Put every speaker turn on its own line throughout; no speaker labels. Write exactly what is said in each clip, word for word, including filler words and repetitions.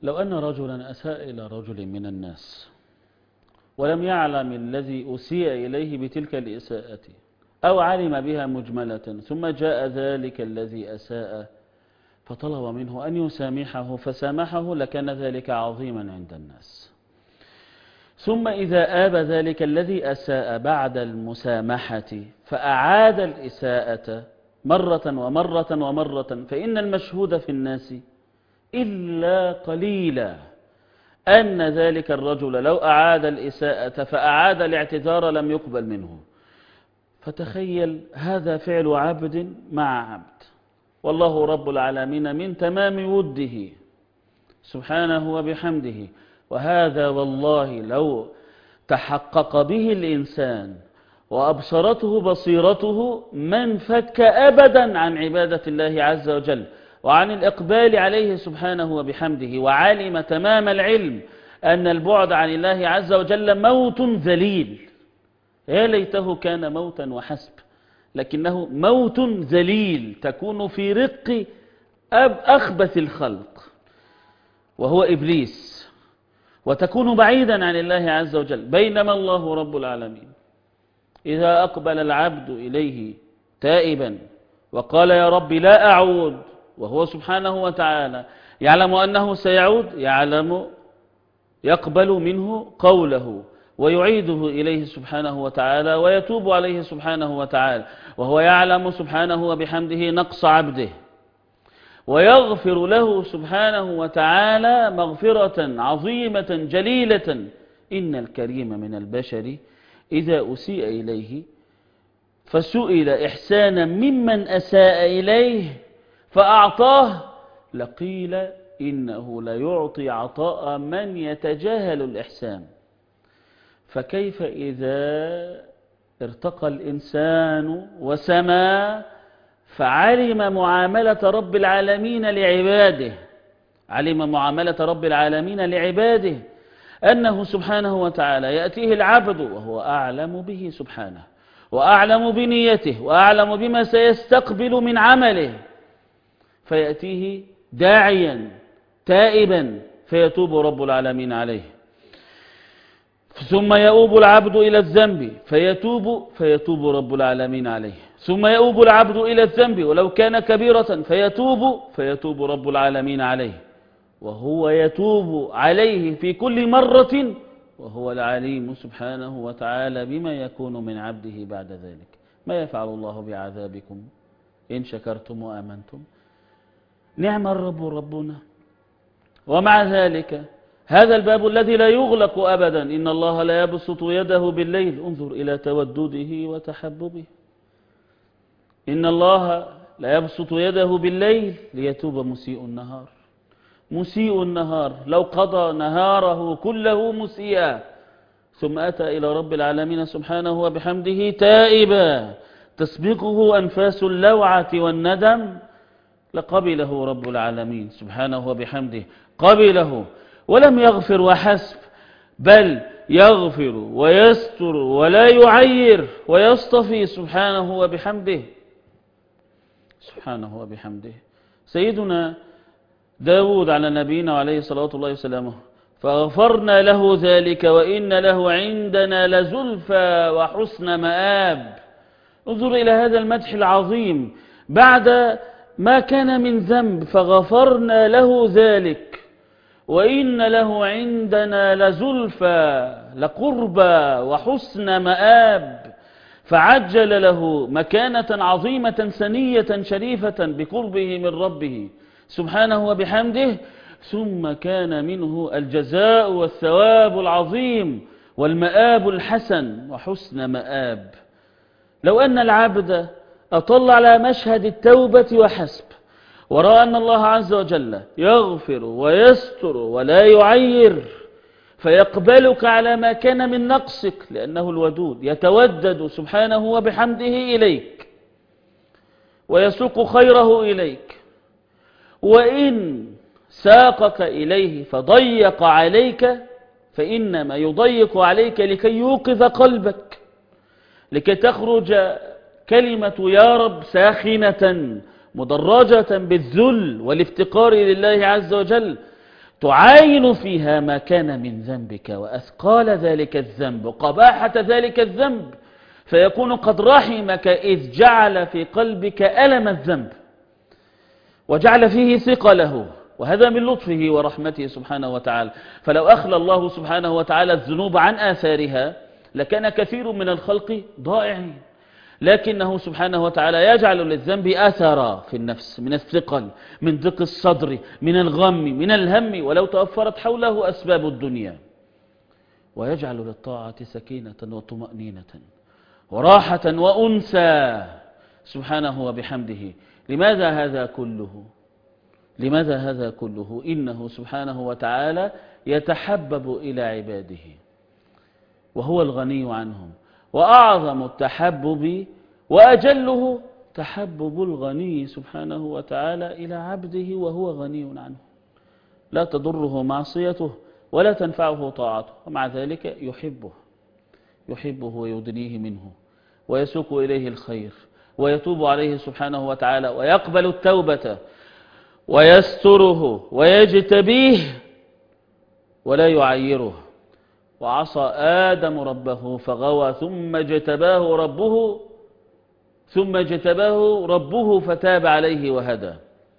لو أن رجلا أساء إلى رجل من الناس ولم يعلم الذي أسيء إليه بتلك الإساءة أو علم بها مجملة، ثم جاء ذلك الذي أساء فطلب منه أن يسامحه فسامحه، لكان ذلك عظيما عند الناس. ثم إذا آب ذلك الذي أساء بعد المسامحة فأعاد الإساءة مرة ومرة ومرة، فإن المشهود في الناس إلا قليلا أن ذلك الرجل لو أعاد الإساءة فأعاد الاعتذار لم يقبل منه. فتخيل هذا فعل عبد مع عبد، والله رب العالمين من تمام وده سبحانه وبحمده. وهذا والله لو تحقق به الإنسان وأبصرته بصيرته ما انفك أبدا عن عبادة الله عز وجل وعن الإقبال عليه سبحانه وبحمده، وعلم تمام العلم أن البعد عن الله عز وجل موت ذليل. يا ليته كان موتا وحسب، لكنه موت ذليل تكون في رق أب أخبث الخلق وهو إبليس، وتكون بعيدا عن الله عز وجل. بينما الله رب العالمين إذا أقبل العبد إليه تائبا وقال يا رب لا أعود، وهو سبحانه وتعالى يعلم أنه سيعود، يعلم يقبل منه قوله ويعيده إليه سبحانه وتعالى ويتوب عليه سبحانه وتعالى، وهو يعلم سبحانه وبحمده نقص عبده، ويغفر له سبحانه وتعالى مغفرة عظيمة جليلة. إن الكريم من البشر إذا أسيء إليه فسئل إحسانا ممن أساء إليه فأعطاه لقيل إنه ليعطي عطاء من يتجاهل الإحسان. فكيف إذا ارتقى الإنسان وسما فعلم معاملة رب العالمين لعباده، علم معاملة رب العالمين لعباده أنه سبحانه وتعالى يأتيه العبد وهو أعلم به سبحانه وأعلم بنيته وأعلم بما سيستقبل من عمله، فيأتيه داعيا تائبا فيتوب رب العالمين عليه. ثم يؤوب العبد إلى الذنب فيتوب فيتوب رب العالمين عليه. ثم يؤوب العبد إلى الذنب ولو كان كبيرة فيتوب فيتوب رب العالمين عليه، وهو يتوب عليه في كل مرة، وهو العليم سبحانه وتعالى بما يكون من عبده بعد ذلك. ما يفعل الله بعذابكم إن شكرتم وآمنتم؟ نعم الرب ربنا. ومع ذلك هذا الباب الذي لا يغلق أبدا، إن الله لا يبسط يده بالليل، انظر إلى تودده وتحببه. إن الله لا يبسط يده بالليل ليتوب مسيء النهار. مسيء النهار لو قضى نهاره كله مسيئا ثم أتى إلى رب العالمين سبحانه وبحمده تائبا تسبقه أنفاس اللوعة والندم لقبله رب العالمين سبحانه وبحمده، قبله ولم يغفر وحسب، بل يغفر ويستر ولا يعير ويصطفي سبحانه وبحمده سبحانه وبحمده. سيدنا داود على نبينا عليه صلاة الله وسلامه فغفرنا له ذلك وإن له عندنا لزلفى وحسن مآب. انظر إلى هذا المدح العظيم بعد ما كان من ذنب، فغفرنا له ذلك وإن له عندنا لزلفى لقربى وحسن مآب، فعجل له مكانة عظيمة سنية شريفة بقربه من ربه سبحانه وبحمده. ثم كان منه الجزاء والثواب العظيم والمآب الحسن وحسن مآب. لو أن العبد أطل على مشهد التوبة وحسب ورأى أن الله عز وجل يغفر ويستر ولا يعير فيقبلك على ما كان من نقصك، لأنه الودود يتودد سبحانه وبحمده إليك ويسوق خيره إليك، وإن ساقك إليه فضيق عليك فإنما يضيق عليك لكي يوقظ قلبك، لكي تخرج كلمة يا رب ساخنة مدرجة بالذل والافتقار لله عز وجل، تعاين فيها ما كان من ذنبك وأثقال ذلك الذنب وقباحة ذلك الذنب، فيكون قد رحمك إذ جعل في قلبك ألم الذنب وجعل فيه ثقله، وهذا من لطفه ورحمته سبحانه وتعالى. فلو أخلى الله سبحانه وتعالى الذنوب عن آثارها لكان كثير من الخلق ضائعين، لكنه سبحانه وتعالى يجعل للذنب أثرا في النفس من الثقل، من ضيق الصدر، من الغم، من الهم، ولو توفرت حوله أسباب الدنيا، ويجعل للطاعة سكينة وطمأنينة وراحة وأنسى سبحانه وبحمده. لماذا هذا كله؟ لماذا هذا كله؟ إنه سبحانه وتعالى يتحبب إلى عباده وهو الغني عنهم، وأعظم التحبب وأجله تحبب الغني سبحانه وتعالى إلى عبده وهو غني عنه، لا تضره معصيته ولا تنفعه طاعته، ومع ذلك يحبه يحبه ويدنيه منه ويسوق إليه الخير ويتوب عليه سبحانه وتعالى ويقبل التوبة ويستره ويجتبيه ولا يعيره. وعصى آدم ربه فغوى ثم اجتباه ربه ثم اجتباه ربه فتاب عليه وهدى.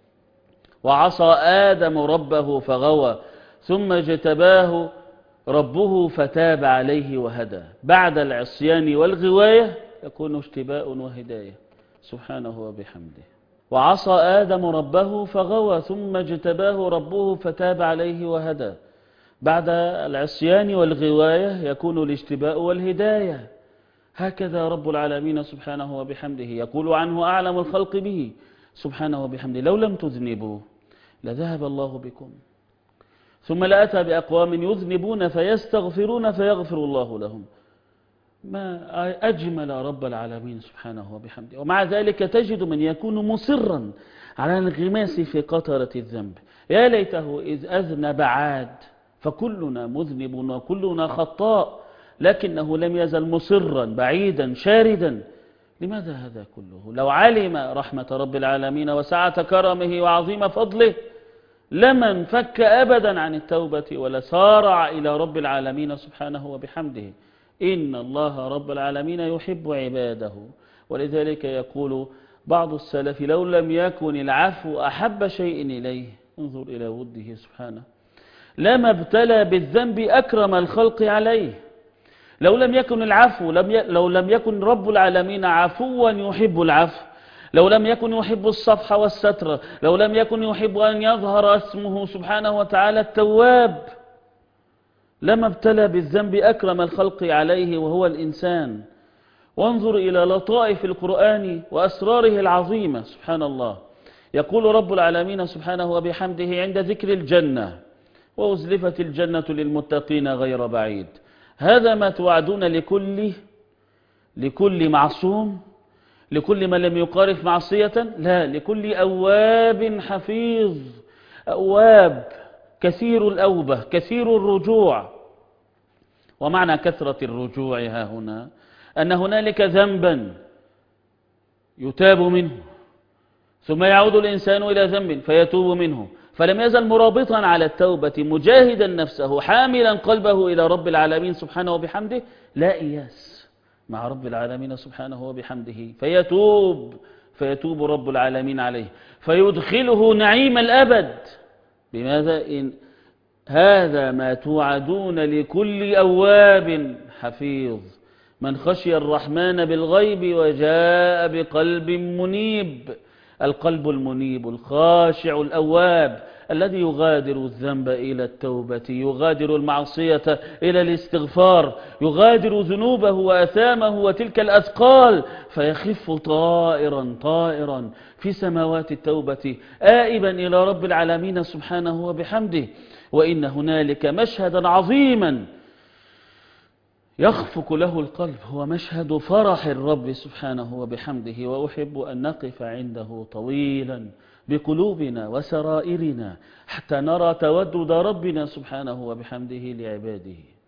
وعصى آدم ربه فغوى ثم اجتباه ربه فتاب عليه وهدى. بعد العصيان والغواية يكون اجتباء وهداية سبحانه وبحمده. وعصى آدم ربه فغوى ثم اجتباه ربه فتاب عليه وهدى. بعد العصيان والغواية يكون الاجتباء والهداية. هكذا رب العالمين سبحانه وبحمده يقول عنه أعلم الخلق به سبحانه وبحمده: لو لم تذنبوا لذهب الله بكم ثم لأتى بأقوام يذنبون فيستغفرون فيغفر الله لهم. ما أجمل رب العالمين سبحانه وبحمده. ومع ذلك تجد من يكون مصرا على الانغماس في قطرة الذنب. يا ليته إذ أذنب عاد، فكلنا مذنب وكلنا خطاء، لكنه لم يزل مصرا بعيدا شاردا. لماذا هذا كله؟ لو علم رحمة رب العالمين وسعة كرمه وعظيم فضله لما انفك أبدا عن التوبة ولا سارع إلى رب العالمين سبحانه وبحمده. إن الله رب العالمين يحب عباده، ولذلك يقول بعض السلف: لو لم يكن العفو أحب شيء إليه، انظر إلى وده سبحانه، لما ابتلى بالذنب أكرم الخلق عليه. لو لم يكن العفو لم ي... لو لم يكن رب العالمين عفوا يحب العفو، لو لم يكن يحب الصفح والستر، لو لم يكن يحب أن يظهر اسمه سبحانه وتعالى التواب، لما ابتلى بالذنب أكرم الخلق عليه وهو الإنسان. وانظر إلى لطائف القرآن وأسراره العظيمة سبحان الله. يقول رب العالمين سبحانه وبحمده عند ذكر الجنة: وأزلفت الجنة للمتقين غير بعيد. هذا ما توعدون لكل لكل معصوم، لكل من لم يقارف معصية؟ لا، لكل أواب حفيظ. أواب كثير الأوبة كثير الرجوع. ومعنى كثرة الرجوع ها هنا أن هنالك ذنبا يتاب منه ثم يعود الإنسان إلى ذنب فيتوب منه، فلم يزل مرابطا على التوبة مجاهدا نفسه حاملا قلبه إلى رب العالمين سبحانه وبحمده، لا إياس مع رب العالمين سبحانه وبحمده، فيتوب فيتوب رب العالمين عليه فيدخله نعيم الأبد. بماذا؟ إن هذا ما توعدون لكل أواب حفيظ، من خشي الرحمن بالغيب وجاء بقلب منيب. القلب المنيب الخاشع الأواب الذي يغادر الذنب إلى التوبة، يغادر المعصية إلى الاستغفار، يغادر ذنوبه وأثامه وتلك الأثقال فيخف طائرا طائرا في سماوات التوبة آئبا إلى رب العالمين سبحانه وبحمده. وإن هنالك مشهدا عظيما يخفق له القلب، هو مشهد فرح الرب سبحانه وبحمده. وأحب أن نقف عنده طويلا بقلوبنا وسرائرنا حتى نرى تودد ربنا سبحانه وبحمده لعباده.